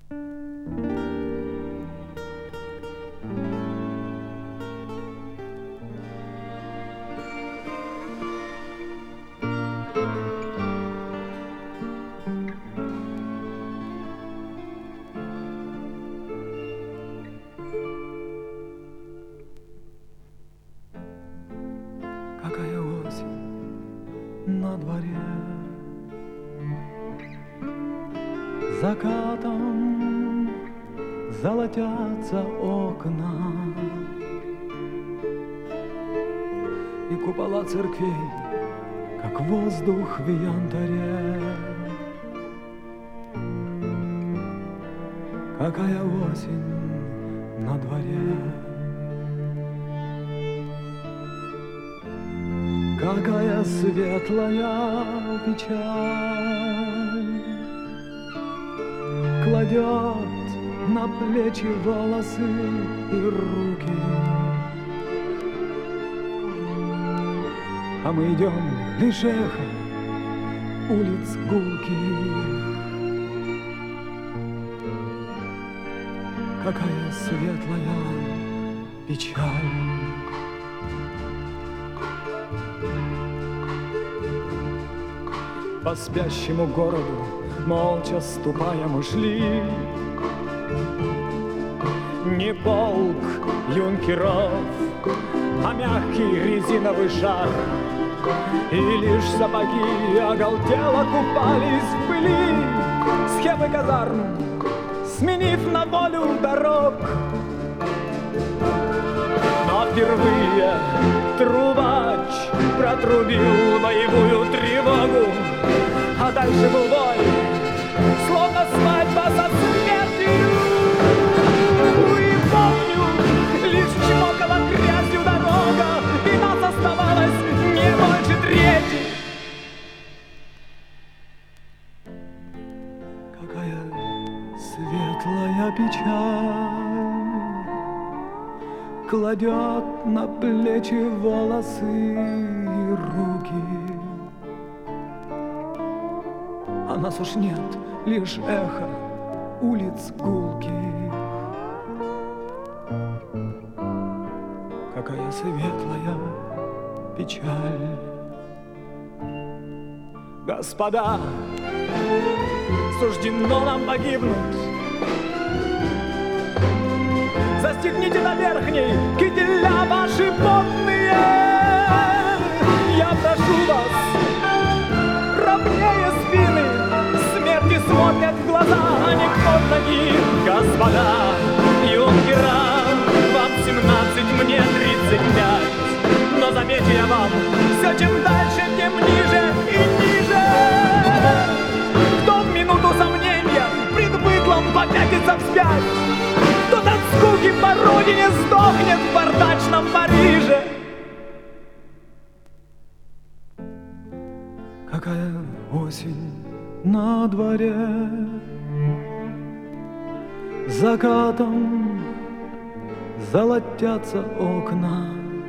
Какая осень на дворе, закатом золотятся окна, и купола церквей, как воздух в янтаре. Какая осень на дворе, какая светлая печаль кладет на плечи волосы и руки, а мы идем лишь эхо улиц гулких. Какая светлая печаль. По спящему городу молча ступая мы шли. Не полк юнкеров, а мягкий резиновый шар, и лишь сапоги оголтело купались в пыли. Схемы казарм, сменив на волю дорог, но впервые трубач протрубил боевую тревогу, а дальше был бой, словно свадьба со смертью. И помню, лишь чмокала грязью дорога, и нас оставалось не больше трети. Какая светлая печаль кладет на плечи волосы и руки, а нас уж нет, лишь эхо улиц гулких. Какая светлая печаль. Господа, суждено нам погибнуть. Застегните на верхней кителя ваши потные. Я прошу вас, ровнее спины, смерти смотрят в глаза, а не под ноги. Господа, юнкера, вам 17, мне 35. Но заметьте я вам, все чем дальше, тем ниже и ниже. Кто в минуту сомнения пред быдлом попятится вспять, тот от скуки по родине сдохнет в бардачном Париже. Какая осень на дворе, закатом золотятся окна,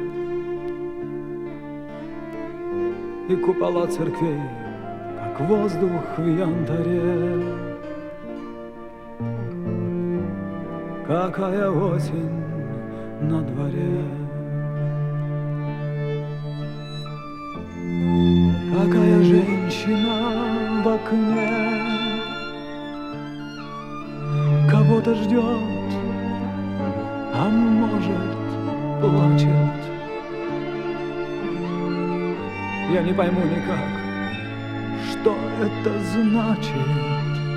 и купола церквей, как воздух в янтаре. Какая осень на дворе, какая женщина в окне кого-то ждет, а может плачет. Я не пойму никак, что это значит.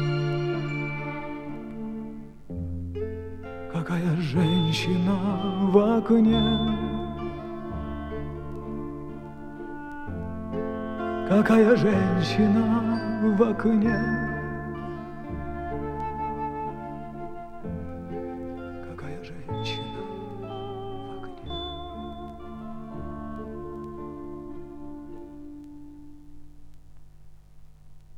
Какая женщина в окне, какая женщина в окне, какая женщина